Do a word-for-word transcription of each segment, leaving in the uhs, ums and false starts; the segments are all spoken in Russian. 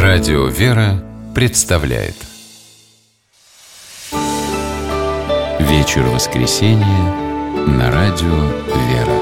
Радио «Вера» представляет Вечер воскресенья на радио «Вера».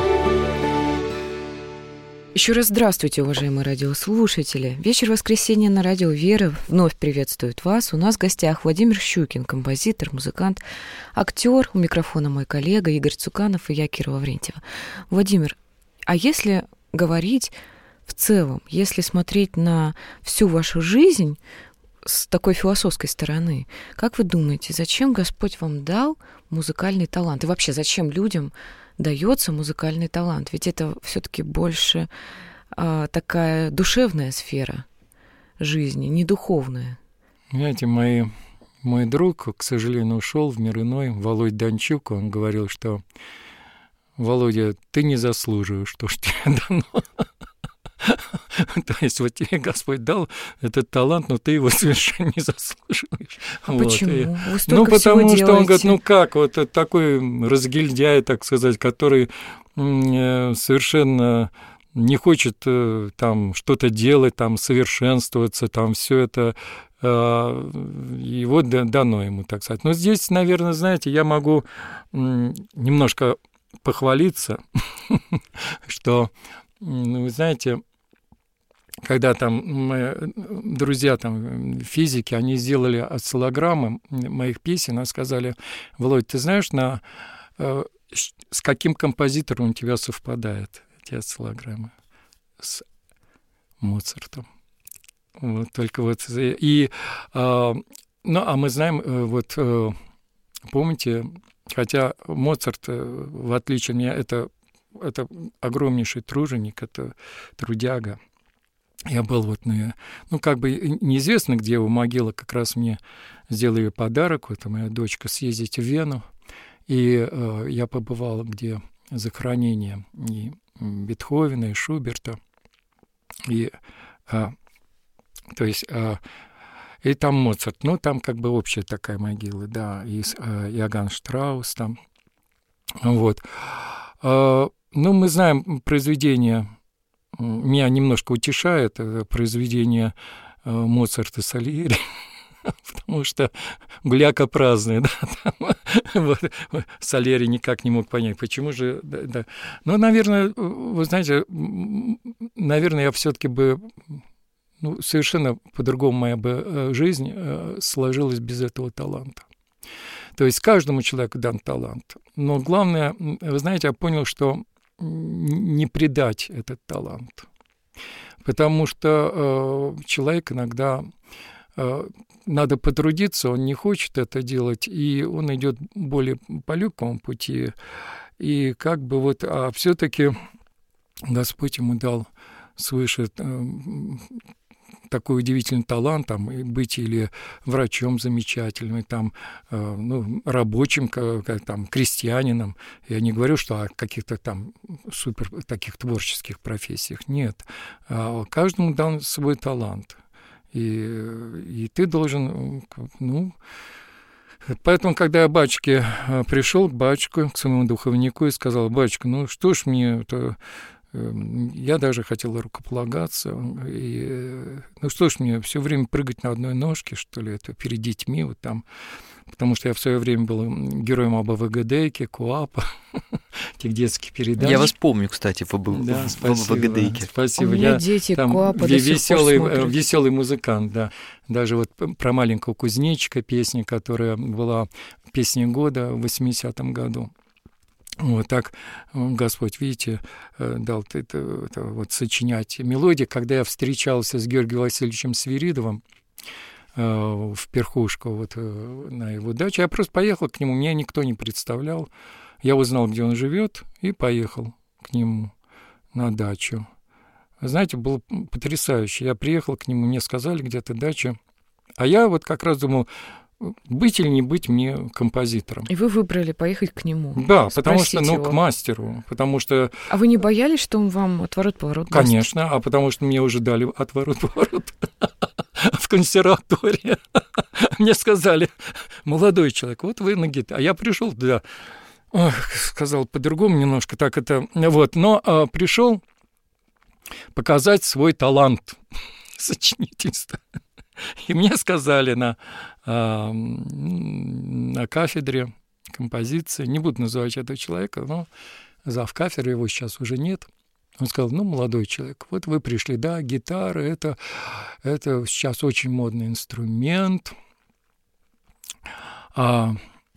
Еще раз здравствуйте, уважаемые радиослушатели. Вечер воскресенья на радио «Вера» вновь приветствует вас. У нас в гостях Владимир Щукин, композитор, музыкант, актер. У микрофона мой коллега Игорь Цуканов и я, Кира Лаврентьева. Владимир, а если говорить в целом, если смотреть на всю вашу жизнь с такой философской стороны, как вы думаете, зачем Господь вам дал музыкальный талант? И вообще, зачем людям дается музыкальный талант? Ведь это все-таки больше а, такая душевная сфера жизни, не духовная. Знаете, мои, мой друг, к сожалению, ушел в мир иной, Володь Данчук, он говорил, что Володя, ты не заслуживаешь то, что тебе дано. То есть вот тебе Господь дал этот талант, но ты его совершенно не заслуживаешь. А вот. почему? И, Вы столько ну, потому всего что делаете. он говорит, ну как, вот такой разгильдяй, так сказать, который совершенно не хочет там что-то делать, там совершенствоваться, там все это его дано ему, так сказать. Но здесь, наверное, знаете, я могу немножко похвалиться, что, вы знаете, когда там мои друзья там физики, они сделали осциллограммы моих песен, они сказали: Володь, ты знаешь, на, э, с каким композитором у тебя совпадает эти осциллограммы? С Моцартом. Вот, только вот. И, э, ну, а мы знаем, э, вот, э, помните, хотя Моцарт, э, в отличие от меня, это, это огромнейший труженик, это трудяга. Я был вот на... Ну, как бы неизвестно, где его могила. Как раз мне сделали подарок. Вот моя дочка съездить в Вену. И э, я побывал, где захоронение и Бетховена, и Шуберта. И, э, то есть... Э, и там Моцарт. Ну, там как бы общая такая могила, да. И э, Иоганн Штраус там. Вот. Э, ну, мы знаем произведение... Меня немножко утешает это произведение Моцарта Сальери, потому что гуляка праздная, да, там, вот, Сальери никак не мог понять, почему же, да, да. Ну, наверное, вы знаете, наверное, я все-таки бы, ну, совершенно по-другому моя бы жизнь сложилась без этого таланта. То есть каждому человеку дан талант, но главное, вы знаете, я понял, что не предать этот талант. Потому что э, человек иногда э, надо потрудиться, он не хочет это делать, и он идет более по легкому пути. И как бы вот, а все-таки Господь ему дал свыше э, такой удивительный талант, там, и быть или врачом замечательным, там, э, ну, рабочим, как, там, крестьянином. Я не говорю, что о каких-то там супер таких творческих профессиях. Нет. А каждому дан свой талант. И, и ты должен, ну... Поэтому, когда я к батюшке пришел, к батюшке, к своему духовнику, и сказал: батюшка, ну что ж мне это... Я даже хотел рукополагаться. И, ну что ж мне, все время прыгать на одной ножке, что ли, это перед детьми, вот там. Потому что я в свое время был героем АБВГДейки, КОАПа, этих детских передач. Я вас помню, кстати, в АБВГДейке. Спасибо. У меня я дети там КОАПа веселый, веселый музыкант, да. Даже вот про маленького кузнечика песня, которая была песней года в восьмидесятом году. Вот так Господь, видите, дал это, это вот сочинять мелодии. Когда я встречался с Георгием Васильевичем Свиридовым э, в Перхушку, вот э, на его даче, я просто поехал к нему, меня никто не представлял. Я узнал, где он живет, и поехал к нему на дачу. Знаете, было потрясающе. Я приехал к нему, мне сказали, где-то дача. А я вот как раз думал, быть или не быть мне композитором. И вы выбрали поехать к нему. Да, потому что, ну, его. к мастеру. Потому что... А вы не боялись, что он вам отворот-поворот даст? Конечно, а потому что мне уже дали отворот-поворот в консерватории. Мне сказали: молодой человек, вот вы на гитаре. А я пришел, да, сказал по-другому немножко, так это... Вот, но пришел показать свой талант. сочинительство. И мне сказали на, на кафедре композиции, не буду называть этого человека, но завкафедры, его сейчас уже нет. Он сказал: ну, молодой человек, вот вы пришли, да, гитара, это, это сейчас очень модный инструмент. А,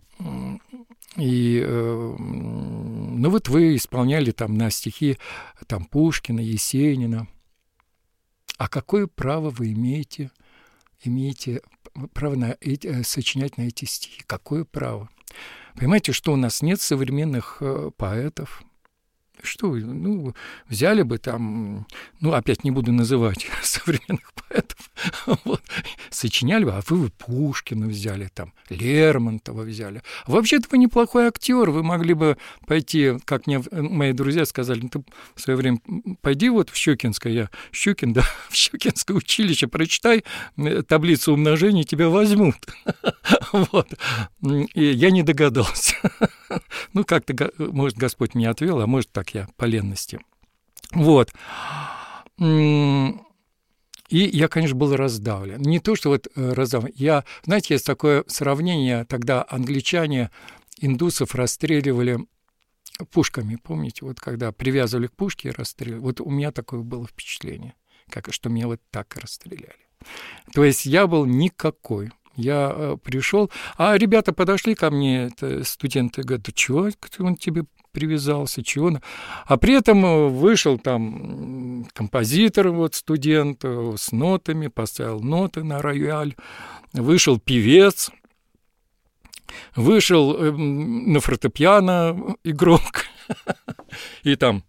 и, ну, вот вы исполняли там на стихи там, Пушкина, Есенина. А какое право вы имеете, имеете право на эти, сочинять на эти стихи? Какое право? Понимаете, что у нас нет современных поэтов? Что, ну, взяли бы там, ну, опять не буду называть современных поэтов, вот, сочиняли бы, а вы, вы Пушкина взяли, там, Лермонтова взяли. Вообще-то вы неплохой актер, вы могли бы пойти, как мне мои друзья сказали, ну, ты в свое время пойди вот в Щукинское, я Щукин, да, в Щукинское училище, прочитай таблицу умножения, тебя возьмут. Вот. И я не догадался. Ну, как-то, может, Господь меня отвел, а может, так я по ленности. Вот. И я, конечно, был раздавлен. Не то, что вот раздавлен. Я, знаете, есть такое сравнение, тогда англичане индусов расстреливали пушками, помните? Вот когда привязывали к пушке и расстреливали. Вот у меня такое было впечатление, как, что меня вот так расстреляли. То есть я был никакой. Я э, пришел, а ребята подошли ко мне, это студенты, говорят: да чего он тебе привязался, чего? А при этом вышел там композитор, вот студент, с нотами, поставил ноты на рояль, вышел певец, вышел э, на фортепиано игрок, и там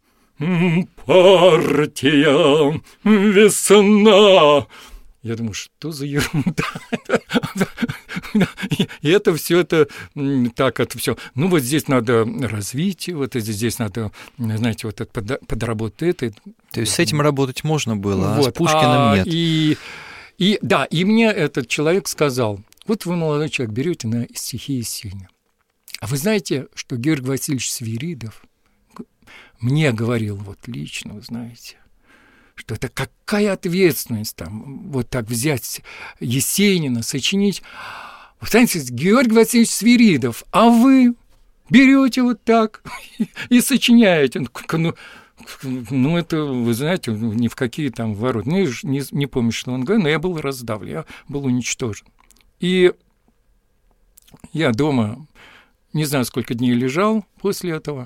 «Партия, весна». Я думаю, что за ерунда? И это все это так, это все. Ну, вот здесь надо развитие, вот здесь надо, знаете, вот это подработать это. То есть с этим работать можно было, а вот. С Пушкиным а, нет. И, и, да, и мне этот человек сказал: вот вы, молодой человек, берете на стихи Есенина. А вы знаете, что Георгий Васильевич Свиридов мне говорил вот лично, вы знаете, что это какая ответственность там вот так взять Есенина, сочинить. Вы знаете, Георгий Васильевич Свиридов, а вы берете вот так и сочиняете. Ну, ну, это, вы знаете, ни в какие там ворота. Ну, не, не помню, что он говорил, но я был раздавлен, я был уничтожен. И я дома, не знаю, сколько дней лежал после этого,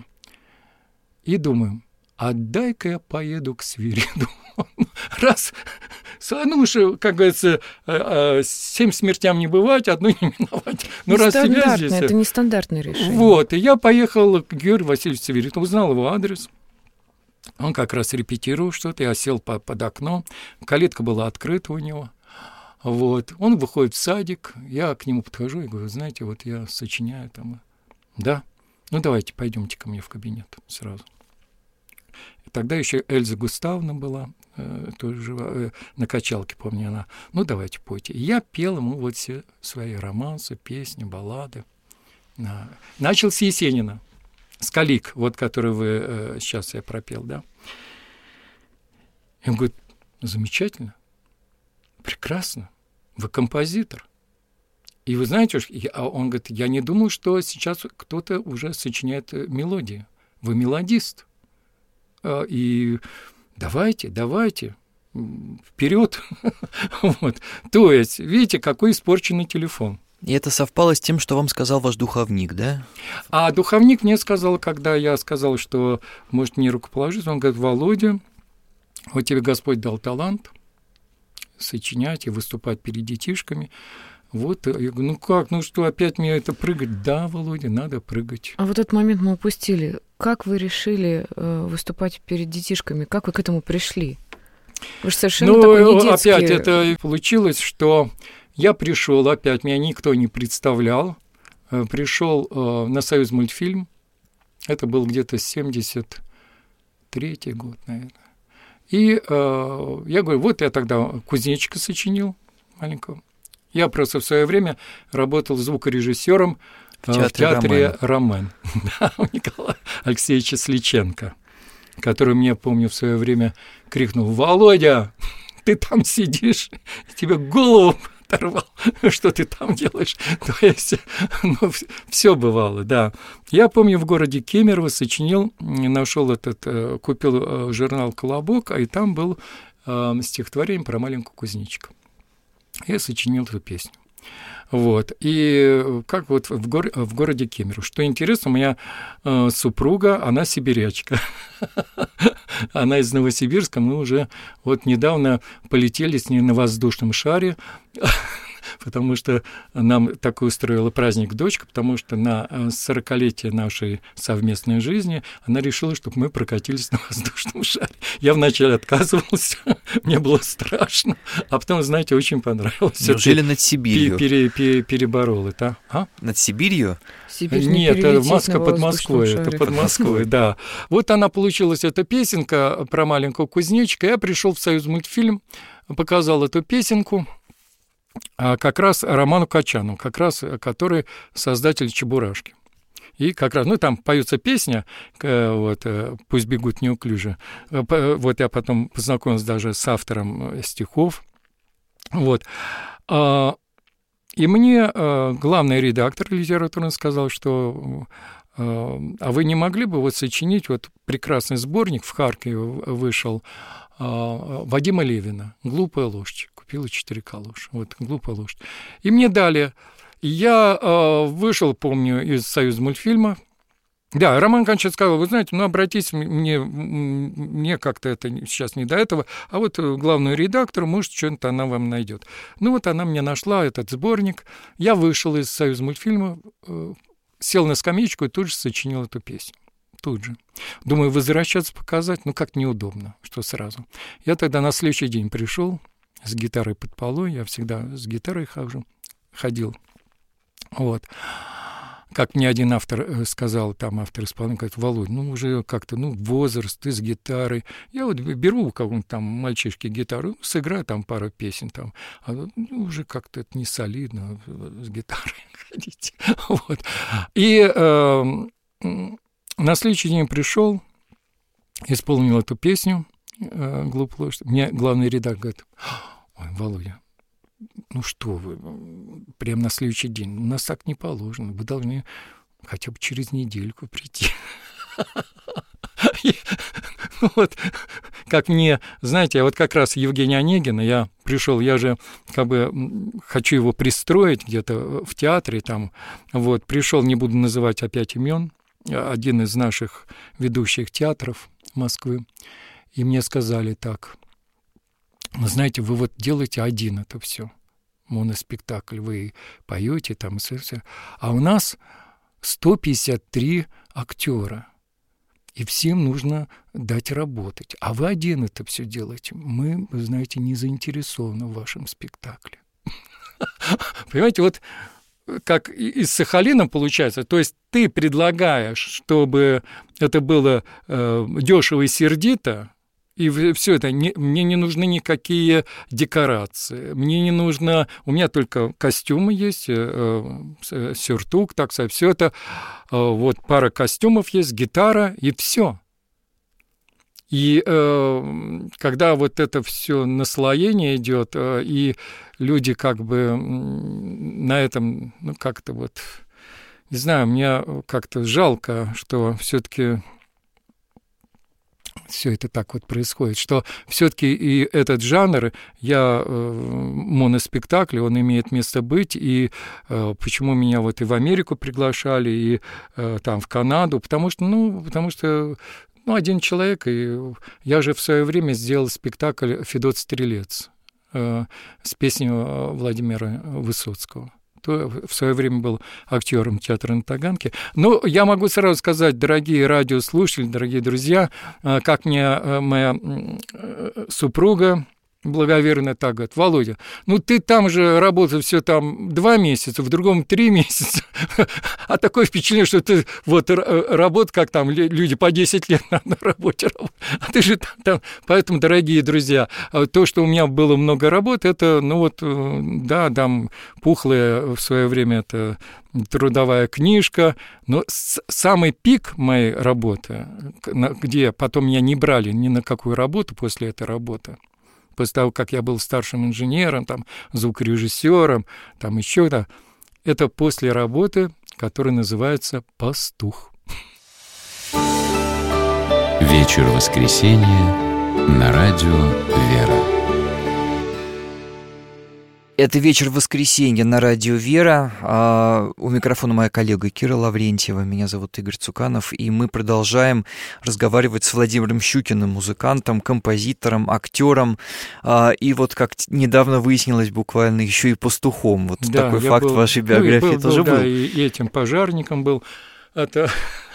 и думаю: а дай-ка я поеду к Свиридову. Раз, ну уж, как говорится, семь смертям не бывать, одной не миновать. Ну, раз тебя здесь... Это нестандартное решение. Вот, и я поехал к Георгию Васильевичу Свиридову, узнал его адрес. Он как раз репетировал что-то, я сел под окном, калитка была открыта у него. Вот, он выходит в садик, я к нему подхожу и говорю: знаете, вот я сочиняю там. Да, ну давайте, пойдемте ко мне в кабинет сразу. Тогда еще Эльза Густавовна была, э, тоже жива, э, на качалке, помню, она. Ну, давайте пойте. И я пел ему вот все свои романсы, песни, баллады. На... Начал с Есенина, с «Калик», вот, который вы э, сейчас я пропел, да. И он говорит: замечательно, прекрасно, вы композитор. И вы знаете, он говорит: я не думал, что сейчас кто-то уже сочиняет мелодии. Вы мелодист. И давайте, давайте, вперед. Вот. То есть, видите, какой испорченный телефон. И это совпало с тем, что вам сказал ваш духовник, да? А духовник мне сказал, когда я сказал, что может мне рукоположить, он говорит: Володя, вот тебе Господь дал талант сочинять и выступать перед детишками. Вот, я говорю: ну как, ну что, опять мне это прыгать? Да, Володя, надо прыгать. А вот этот момент мы упустили. Как вы решили э, выступать перед детишками? Как вы к этому пришли? Вы же совершенно ну, такой не детский... опять это получилось, что я пришел, опять меня никто не представлял, пришел э, на Союзмультфильм, это был где-то семьдесят третий год, наверное. И э, я говорю: вот я тогда кузнечика сочинил маленького. Я просто в свое время работал звукорежиссером в театре, в театре «Ромен» да, у Николая Алексеевича Сличенко, который мне, помню, в свое время крикнул: Володя, ты там сидишь, тебе голову оторвал, что ты там делаешь. То есть, ну, все бывало, да. Я помню, в городе Кемерово сочинил, нашел этот, купил журнал «Колобок», а и там был стихотворение про маленького кузнечика. Я сочинил эту песню. Вот. И как вот в, гор... в городе Кемерово. Что интересно, у меня э, супруга, она сибирячка. Она из Новосибирска. Мы уже вот недавно полетели с ней на воздушном шаре, потому что нам такой устроила праздник дочка, потому что на сорокалетие нашей совместной жизни она решила, чтобы мы прокатились на воздушном шаре. Я вначале отказывался, мне было страшно, а потом, знаете, очень понравилось. Неужели над Сибирью? Пере, пере, переборол это. А? Над Сибирью? Сибирь Нет, это Москва под Москвой, это под Москвой, да. Вот она получилась, эта песенка про маленького кузнечика. Я пришел в Союзмультфильм, показал эту песенку, как раз Роману Качану, как раз который создатель «Чебурашки». И как раз, ну, там поется песня, вот, «Пусть бегут неуклюже». Вот я потом познакомился даже с автором стихов. Вот. И мне главный редактор литературный сказал, что а вы не могли бы вот сочинить вот прекрасный сборник, в Харькове вышел, Вадима Левина «Глупая лошадь». Купила четыре калоши. Вот, «Глупая лошадь». И мне дали. Я э, вышел, помню, из Союзмультфильма. Да, Роман Кончалович сказал, вы знаете, ну, обратитесь, мне, мне как-то это сейчас не до этого, а вот главную редактору, может, что-то она вам найдет. Ну, вот она мне нашла этот сборник. Я вышел из Союзмультфильма, э, сел на скамеечку и тут же сочинил эту песню. Тут же. Думаю, возвращаться показать, ну, как неудобно, что сразу. Я тогда на следующий день пришел с гитарой под полой, я всегда с гитарой хожу, ходил. Вот. Как мне один автор сказал, там автор-исполнитель, говорит, Володь, ну уже как-то, ну, возраст, ты с гитарой. Я вот беру у кого-нибудь там мальчишки гитару, сыграю там пару песен, там, а, ну, уже как-то это не солидно с гитарой ходить. Вот. И э, на следующий день пришел, исполнил эту песню «Глупая лошадь». Мне главный редактор говорит, ой, Володя, ну что вы, прямо на следующий день, у нас так не положено, вы должны хотя бы через недельку прийти. Вот, как мне, знаете, вот как раз Евгения Онегина, я пришел, я же как бы хочу его пристроить где-то в театре, там, вот, пришел, не буду называть опять имен, один из наших ведущих театров Москвы, и мне сказали так, вы знаете, вы вот делаете один это все, моноспектакль, вы поете там, а у нас сто пятьдесят три актера, и всем нужно дать работать, а вы один это все делаете. Мы, вы знаете, не заинтересованы в вашем спектакле. Понимаете, вот как из Сахалина получается, то есть ты предлагаешь, чтобы это было э, дешево и сердито, и все это, не, мне не нужны никакие декорации, мне не нужно, у меня только костюмы есть, э, э, сюртук, так сказать, все это, э, вот пара костюмов есть, гитара и все. И э, когда вот это все наслоение идет, э, и люди как бы на этом, ну как-то вот, не знаю, мне как-то жалко, что все-таки все это так вот происходит, что все-таки и этот жанр, я э, моноспектакль, он имеет место быть, и э, почему меня вот и в Америку приглашали, и э, там в Канаду, потому что, ну, потому что, ну, один человек, и я же в свое время сделал спектакль «Федот Стрелец» э, с песней Владимира Высоцкого. В свое время был актером театра на Таганке. Но я могу сразу сказать, дорогие радиослушатели, дорогие друзья, как мне моя супруга благоверно так говорит, Володя, ну ты там же работал все там два месяца, в другом три месяца, а такое впечатление, что ты вот работа, как там люди по десять лет на работе работают, а ты же там, там. Поэтому, дорогие друзья, то, что у меня было много работы, это, ну вот, да, там пухлая в свое время это трудовая книжка, но самый пик моей работы, где потом меня не брали ни на какую работу после этой работы, после того, как я был старшим инженером, там, звукорежиссером, там еще да, это после работы, которая называется «Пастух». Вечер воскресенья на радио «Вера». Это вечер воскресенья на радио «Вера». А у микрофона моя коллега Кира Лаврентьева. Меня зовут Игорь Цуканов. И мы продолжаем разговаривать с Владимиром Щукиным, музыкантом, композитором, актером. А, и вот как недавно выяснилось, буквально еще и пастухом. Вот да, такой факт был, в вашей биографии ну, был, тоже был. Да, и этим пожарником был. Это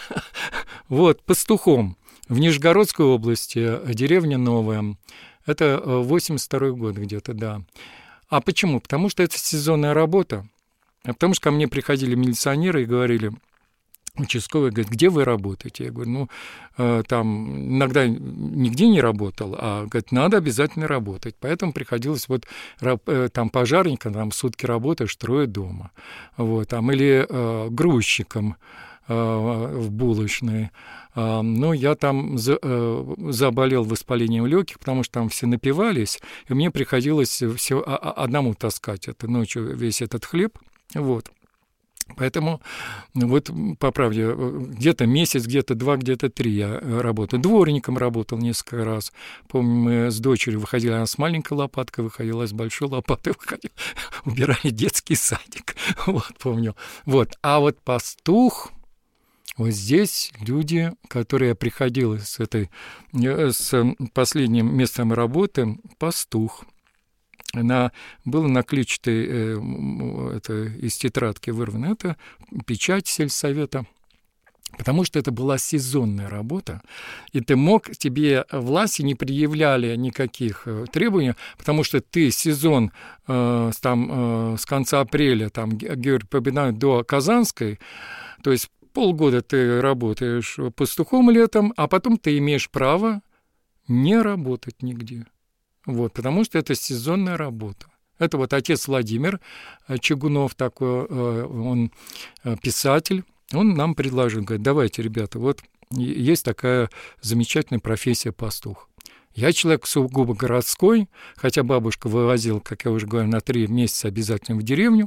вот, пастухом. В Нижегородской области, деревня Новая. Это восемьдесят второй год где-то, да. А почему? Потому что это сезонная работа. А потому что ко мне приходили милиционеры и говорили, участковый говорит, где вы работаете? Я говорю, ну, там иногда нигде не работал, а говорит, надо обязательно работать. Поэтому приходилось вот там пожарникам, там сутки работаешь, трое дома. Вот, там, или э, грузчиком э, в булочной. Ну, я там заболел воспалением легких, потому что там все напивались, и мне приходилось все одному таскать это ночью весь этот хлеб, вот. Поэтому, вот, по правде, где-то месяц, где-то два, где-то три я работал. Дворником работал несколько раз. Помню, мы с дочерью выходили, она с маленькой лопаткой выходила, с большой лопатой выходила, убирали детский садик, вот, помню. Вот, а вот пастух... Вот здесь люди, которые приходили с этой, с последним местом работы, пастух. Она была на клетчатой, это из тетрадки вырвана, это печать сельсовета, потому что это была сезонная работа, и ты мог, тебе власти не предъявляли никаких требований, потому что ты сезон э, там, э, с конца апреля, там, Георгий Победоносцев до Казанской, то есть полгода ты работаешь пастухом летом, а потом ты имеешь право не работать нигде. Вот, потому что это сезонная работа. Это вот отец Владимир Чугунов такой, он писатель, он нам предложил, говорит, давайте, ребята, вот есть такая замечательная профессия пастух. Я человек сугубо городской, хотя бабушка вывозила, как я уже говорил, на три месяца обязательно в деревню.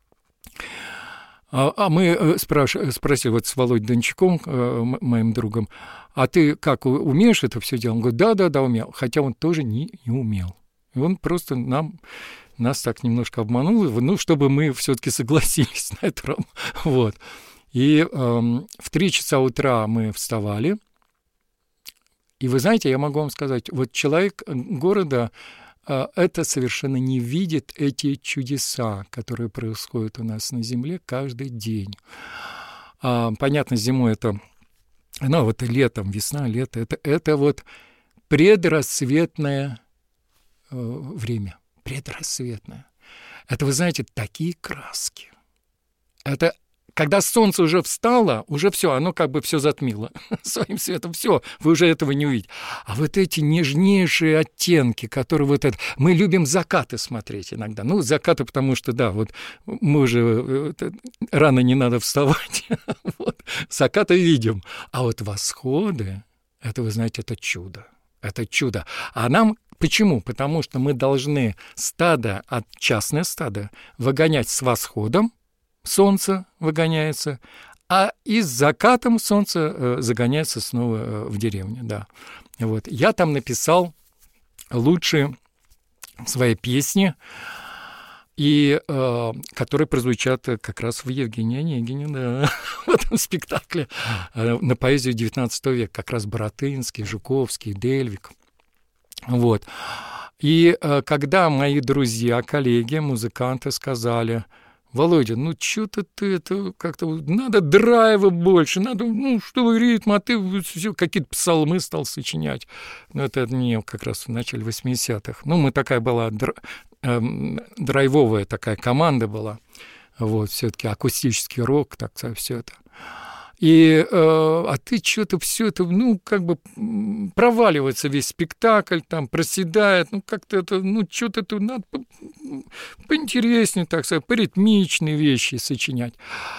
А мы спросили вот с Володей Дончаком, моим другом, а ты как, умеешь это все делать? Он говорит, да-да-да, умел. Хотя он тоже не, не умел. И он просто нам, нас так немножко обманул, ну, чтобы мы все-таки согласились на эту работу. Вот. И э, в три часа утра мы вставали. И вы знаете, я могу вам сказать, вот человек города... это совершенно не видит эти чудеса, которые происходят у нас на Земле каждый день. Понятно, зимой это, ну, вот летом, весна, лето, это, это вот предрассветное время, предрассветное. Это, вы знаете, такие краски. Это когда солнце уже встало, уже все, оно как бы все затмило своим светом, все, вы уже этого не увидите. А вот эти нежнейшие оттенки, которые вот это... Мы любим закаты смотреть иногда. Ну, закаты, потому что, да, вот мы уже... Рано не надо вставать. Вот, закаты видим. А вот восходы, это, вы знаете, это чудо. Это чудо. А нам... Почему? Потому что мы должны стадо, от частное стадо, выгонять с восходом, солнце выгоняется, а и с закатом солнце э, загоняется снова э, в деревню. Да. Вот. Я там написал лучшие свои песни, и, э, которые прозвучат как раз в Евгении Онегине, да, в этом спектакле э, на поэзию девятнадцатого века, как раз Баратынский, Жуковский, Дельвик. Вот. И э, когда мои друзья, коллеги, музыканты сказали... Володя, ну что-то ты это как-то надо драйва больше, надо, ну, что ритм, а ты все, какие-то псалмы стал сочинять. Ну, это не как раз в начале восьмидесятых. Ну, мы такая была др, э, драйвовая такая команда была. Вот, все-таки акустический рок, так все это. И, э, а ты что-то все это, ну, как бы проваливается весь спектакль, там, проседает, ну, как-то это, ну, что-то тут надо по- поинтереснее, так сказать, поритмичные вещи сочинять.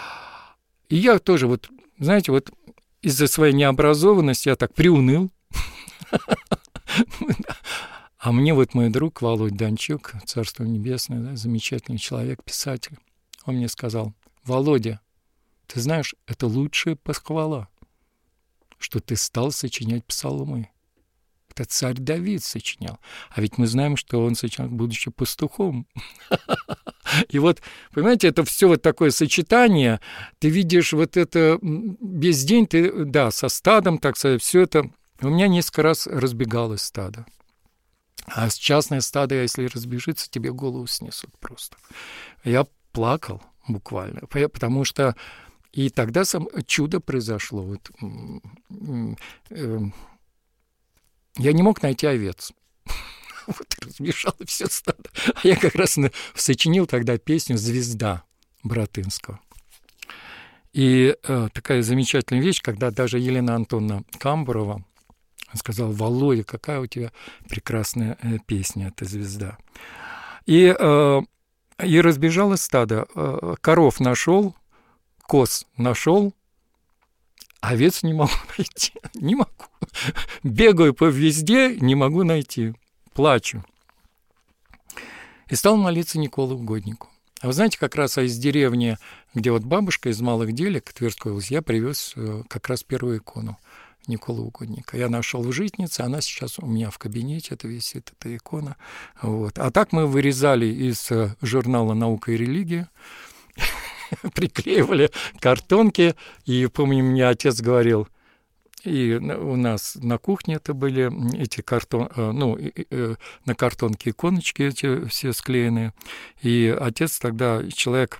И я тоже вот, знаете, вот из-за своей необразованности я так приуныл. А мне вот мой друг Володь Данчук, Царство Небесное, да, замечательный человек, писатель, он мне сказал: Володя, ты знаешь, это лучшая похвала, что ты стал сочинять псалмы. Это царь Давид сочинял. А ведь мы знаем, что он сочинял, будучи пастухом. И вот, понимаете, это все вот такое сочетание. Ты видишь вот это весь день, ты, да, со стадом, так сказать, все это. У меня несколько раз разбегалось стадо. А частное стадо, если разбежится, тебе голову снесут просто. Я плакал буквально, потому что и тогда сам чудо произошло. Вот, я не мог найти овец. Вот разбежало все стадо. А я как раз сочинил тогда песню «Звезда» Боротынского. И э, такая замечательная вещь, когда даже Елена Антоновна Камбурова сказала: Володя, какая у тебя прекрасная э, песня, эта «Звезда». И, э, и разбежалось стадо. Э, коров нашел, коз нашел, овец не могу найти. Не могу. Бегаю по везде, не могу найти. Плачу. И стал молиться Николу Угоднику. А вы знаете, как раз из деревни, где вот бабушка из Малых Делек, Тверской области, я привез как раз первую икону Николы Угодника. Я нашел в Житнице, она сейчас у меня в кабинете, это висит, эта икона. Вот. А так мы вырезали из журнала «Наука и религия», приклеивали картонки, и, помню, мне отец говорил, и у нас на кухне это были эти картон, ну, на картонке иконочки эти все склеенные. И отец тогда, человек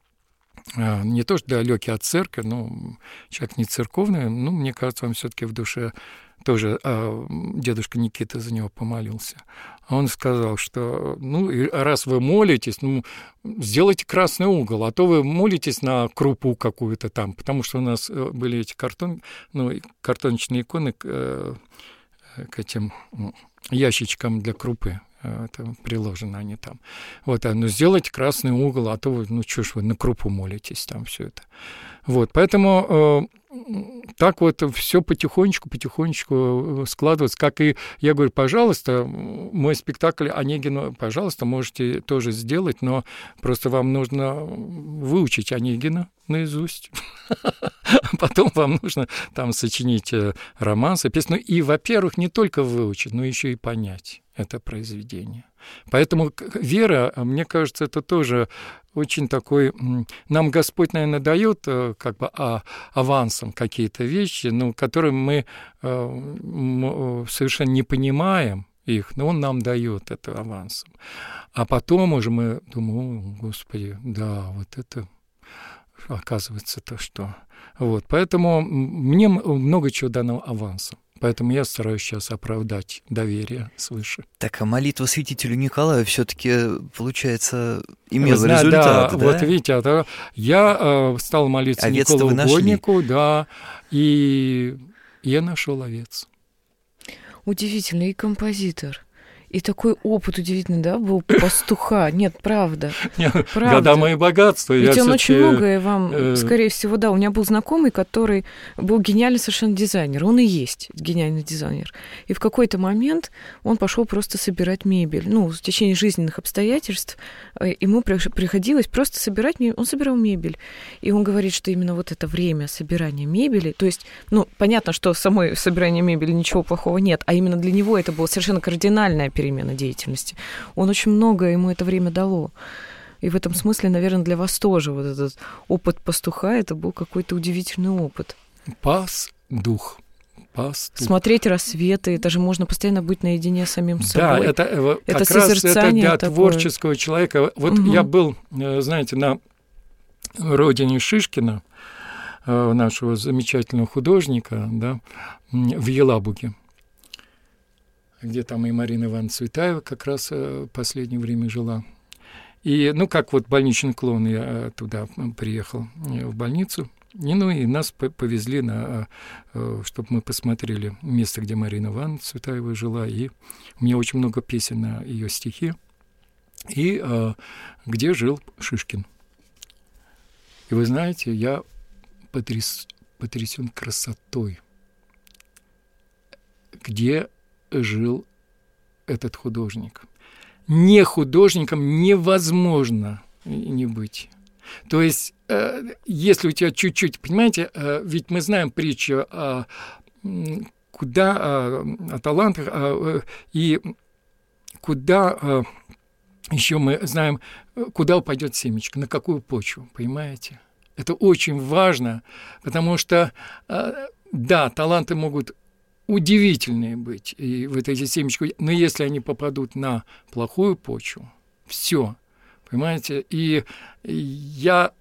не то что далекий от церкви, но человек не церковный, ну, мне кажется, он все-таки в душе тоже, а дедушка Никита за него помолился. Он сказал, что, ну, раз вы молитесь, ну, сделайте красный угол, а то вы молитесь на крупу какую-то там, потому что у нас были эти картон, ну, картоночные иконы к, к этим ящичкам для крупы. Это приложено они там. Вот, ну, сделайте красный угол, а то вы, ну, что ж вы на крупу молитесь, там все это. Вот, поэтому э, так вот все потихонечку, потихонечку складывается. Как и я говорю, пожалуйста, мой спектакль Онегина, пожалуйста, можете тоже сделать, но просто вам нужно выучить Онегина наизусть. Потом вам нужно там сочинить романсы, песни. И, во-первых, не только выучить, но еще и понять это произведение. Поэтому вера, мне кажется, это тоже очень такой... Нам Господь, наверное, дает как бы авансом какие-то вещи, ну, которые мы совершенно не понимаем их, но Он нам дает это авансом. А потом уже мы думаем: о, Господи, да, вот это... Оказывается-то что. Вот. Поэтому мне много чего дано авансом. Поэтому я стараюсь сейчас оправдать доверие свыше. Так, а молитва святителю Николаю все-таки, получается, имела Знаю, результат, да, да? Вот видите, я э, стал молиться Николу Угоднику, да, и я нашел овец. Удивительно, и композитор. И такой опыт удивительный, да, был пастуха. Нет, правда. правда. Года мои богатства. Ведь он очень многое вам, скорее всего, да. У меня был знакомый, который был гениальный совершенно дизайнер. Он и есть гениальный дизайнер. И в какой-то момент он пошел просто собирать мебель. Ну, в течение жизненных обстоятельств ему приходилось просто собирать мебель. Он собирал мебель. И он говорит, что именно вот это время собирания мебели, то есть, ну, понятно, что в самой собирании мебели ничего плохого нет, а именно для него это было совершенно кардинальное перемена. перемена деятельности. Он очень много ему это время дало. И в этом смысле, наверное, для вас тоже вот этот опыт пастуха, это был какой-то удивительный опыт. Пас дух. Пастух. Смотреть рассветы, это же можно постоянно быть наедине с самим собой. Да, это, это как раз это для такое. творческого человека. Вот угу. Я был, знаете, на родине Шишкина, нашего замечательного художника, да, в Елабуге, где там и Марина Ивановна Цветаева как раз в последнее время жила. И, ну, как вот больничный клон, я туда приехал, в больницу, и, ну, и нас повезли, на, чтобы мы посмотрели место, где Марина Ивановна Цветаева жила, и у меня очень много песен на ее стихи, и где жил Шишкин. И вы знаете, я потряс, потрясен красотой, где жил этот художник. Не художником невозможно не быть. То есть, если у тебя чуть-чуть, понимаете, ведь мы знаем притчу о, куда, о, о талантах, о, и куда еще мы знаем, куда упадет семечко, на какую почву, понимаете? Это очень важно, потому что, да, таланты могут удивительные быть, и вот эти семечки, но если они попадут на плохую почву, все, понимаете? И я,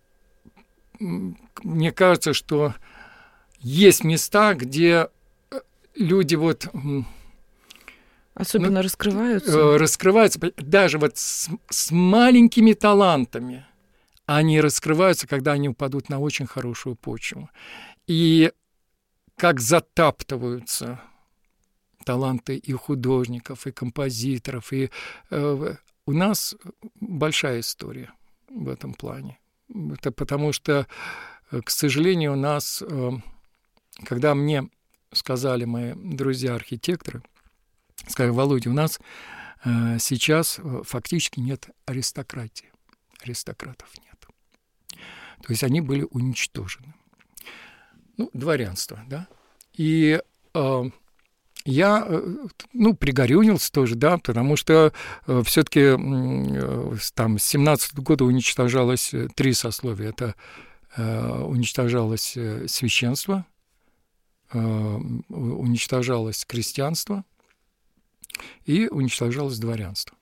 мне кажется, что есть места, где люди вот... Особенно ну, раскрываются. Раскрываются, даже вот с, с маленькими талантами. Они раскрываются, когда они упадут на очень хорошую почву. И как затаптываются таланты и художников, и композиторов. И э, у нас большая история в этом плане. Это потому что, к сожалению, у нас, э, когда мне сказали мои друзья-архитекторы, сказали: Володя, у нас э, сейчас фактически нет аристократии. Аристократов нет. То есть они были уничтожены. Ну, дворянство, да. И э, я, э, ну, пригорюнился тоже, да, потому что э, все-таки э, там с семнадцатого года уничтожалось три сословия. Это э, уничтожалось священство, э, уничтожалось крестьянство и уничтожалось дворянство.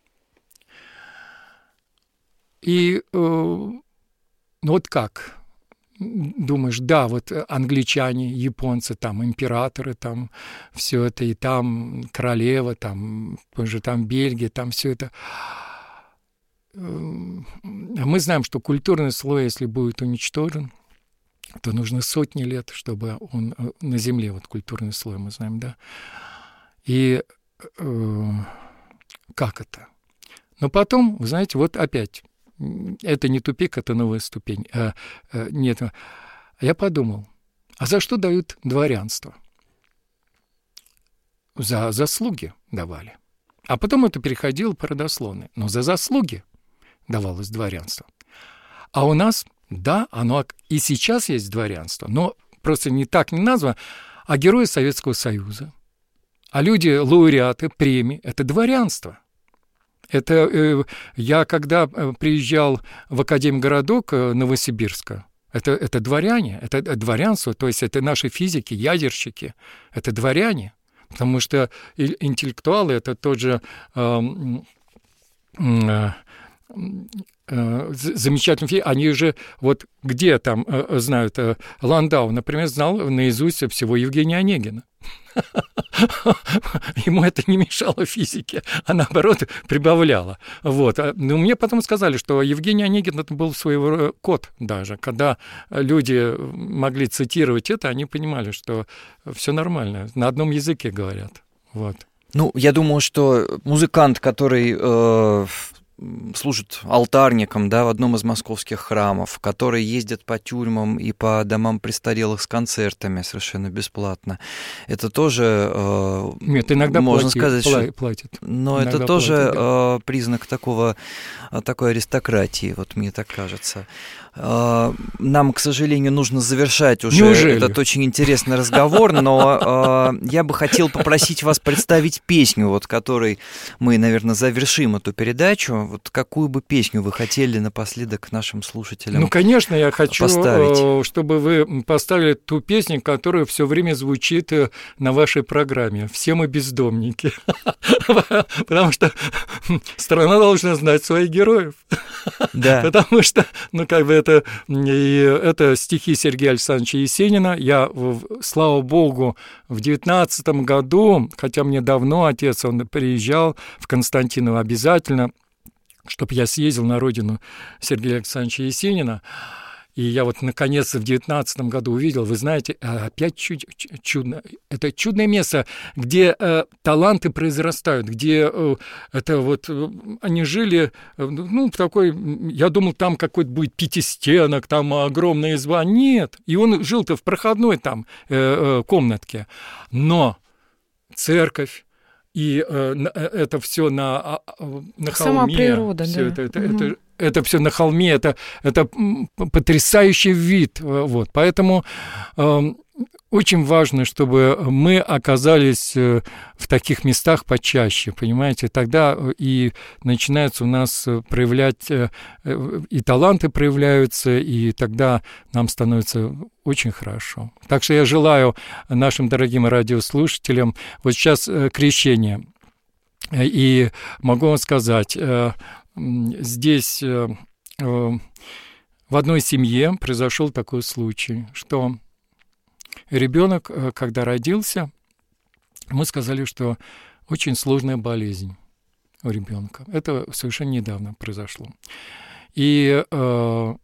И э, ну вот как? Думаешь, да, вот англичане, японцы, там императоры, там все это, и там королева, там позже там Бельгия, там все это. Мы знаем, что культурный слой, если будет уничтожен, то нужно сотни лет, чтобы он на земле, вот культурный слой, мы знаем, да. И э, как это? Но потом, вы знаете, вот опять. Это не тупик, это новая ступень. А, а, нет, я подумал, а за что дают дворянство? За заслуги давали. А потом это переходило по родословной. Но за заслуги давалось дворянство. А у нас, да, оно и сейчас есть дворянство, но просто не так не названо, а герои Советского Союза. А люди, лауреаты, премии — это дворянство. Это э, я, когда приезжал в Академгородок Новосибирска, это, это дворяне, это дворянство, то есть это наши физики, ядерщики, это дворяне, потому что интеллектуалы — это тот же э, э, э, замечательный фильм, они же вот где там э, знают, э, Ландау, например, знал наизусть всего Евгения Онегина. Ему это не мешало физике, а наоборот прибавляло. Вот. Но мне потом сказали, что Евгений Онегин это был своего код даже. Когда люди могли цитировать это, они понимали, что все нормально, на одном языке говорят. Вот. Ну, я думаю, что музыкант, который э, служит алтарником, да, в одном из московских храмов, который ездит по тюрьмам и по домам престарелых с концертами совершенно бесплатно, это тоже, э, Нет, иногда можно плати, сказать, пла- что... платит. Но иногда это тоже платит, да. э, признак такого, такой аристократии, вот мне так кажется. Э, нам, к сожалению, нужно завершать уже Неужели? Этот очень интересный разговор, но э, я бы хотел попросить вас представить песню, вот, которой мы, наверное, завершим эту передачу. Вот какую бы песню вы хотели напоследок нашим слушателям Ну, конечно, я хочу, поставить? Чтобы вы поставили ту песню, которая все время звучит на вашей программе. «Все мы бездомники». Потому что страна должна знать своих героев. Да. Потому что, ну, как бы это, и это стихи Сергея Александровича Есенина. Я, слава богу, в девятнадцатом году, хотя мне давно отец, он приезжал в Константиново обязательно, чтобы я съездил на родину Сергея Александровича Есенина. И я вот наконец-то в девятнадцатом году увидел, вы знаете, опять чуд, чудно. Это чудное место, где э, таланты произрастают, где э, это вот э, они жили, э, ну, в такой, я думал, там какой-то будет пятистенок, там огромная изба. Нет, и он жил-то в проходной там э, э, комнатке. Но церковь, и э, это все на, на холме. Сама природа, всё да. это, это, угу. это, это все на холме, это, это потрясающий вид. Вот. Поэтому э, очень важно, чтобы мы оказались в таких местах почаще, понимаете? Тогда и начинаются у нас проявлять, и таланты проявляются, и тогда нам становится очень хорошо. Так что я желаю нашим дорогим радиослушателям вот сейчас крещение. И могу вам сказать, здесь в одной семье произошел такой случай, что ребенок, когда родился, мы сказали, что очень сложная болезнь у ребенка. Это совершенно недавно произошло. И э,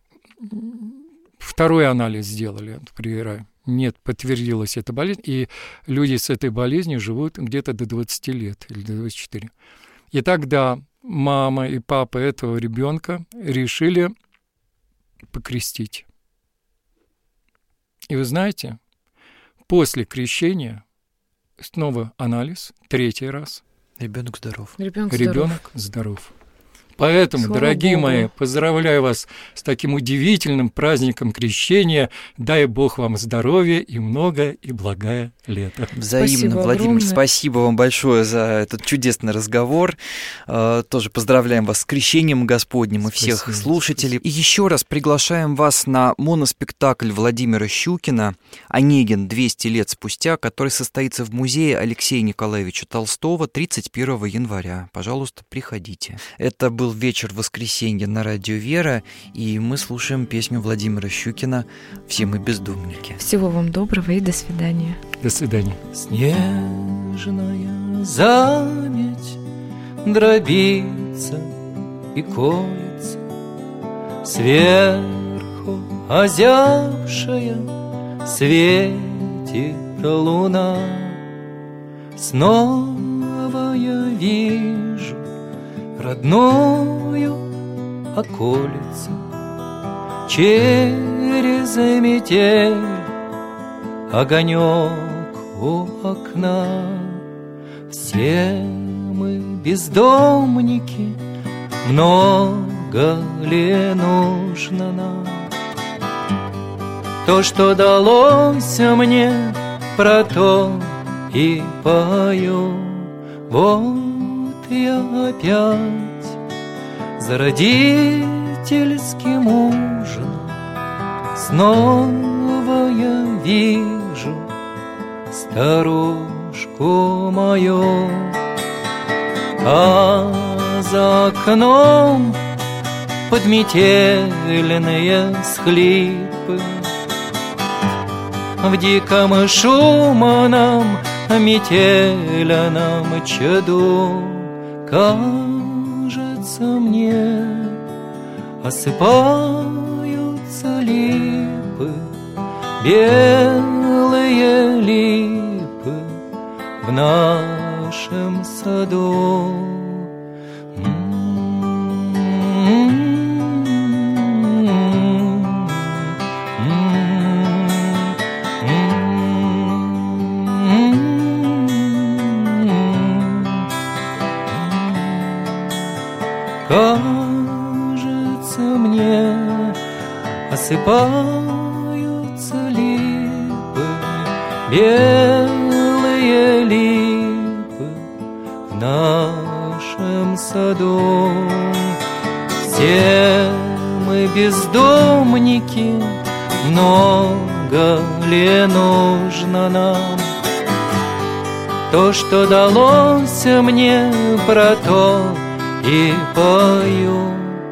второй анализ сделали при нет, подтвердилась эта болезнь, и люди с этой болезнью живут где-то до двадцати лет или до двадцати четырёх. И тогда мама и папа этого ребенка решили покрестить. И вы знаете, после крещения снова анализ, третий раз. Ребенок здоров. Ребенок здоров. Ребенок здоров. Поэтому, слава дорогие Богу. Мои, поздравляю вас с таким удивительным праздником крещения. Дай Бог вам здоровья и много и благое лето. Взаимно, спасибо Владимир, огромное. Спасибо вам большое за этот чудесный разговор. Тоже поздравляем вас с крещением Господним и всех спасибо, слушателей. Спасибо. И еще раз приглашаем вас на моноспектакль Владимира Щукина «Онегин двести лет спустя», который состоится в музее Алексея Николаевича Толстого тридцать первого января. Пожалуйста, приходите. Это был вечер воскресенья на радио «Вера», и мы слушаем песню Владимира Щукина «Все мы бездомники». Всего вам доброго и до свидания. До свидания. Снежная заметь дробится и колется, сверху озявшая светит луна. Снова я вижу родную околицу через метель, огонек у окна. Все мы бездомники, много ли нужно нам? То, что далось мне, про то и пою. Вот я опять за родительским ужином, снова я вижу старушку мою, а за окном подметельные схлипы. В диком шумном метельном чаду, кажется мне, осыпаются липы, белые липы в нашем саду. Кажется мне, осыпаются липы, белые липы в нашем саду. Все мы бездомники, много ли нужно нам? То, что далось мне, про то и пою.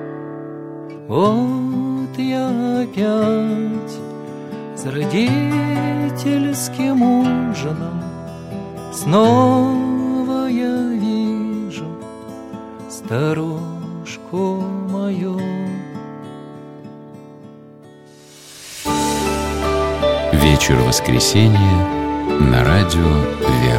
Вот я опять за родительским ужином, снова я вижу старушку мою. Вечер воскресенья на радио «Вера».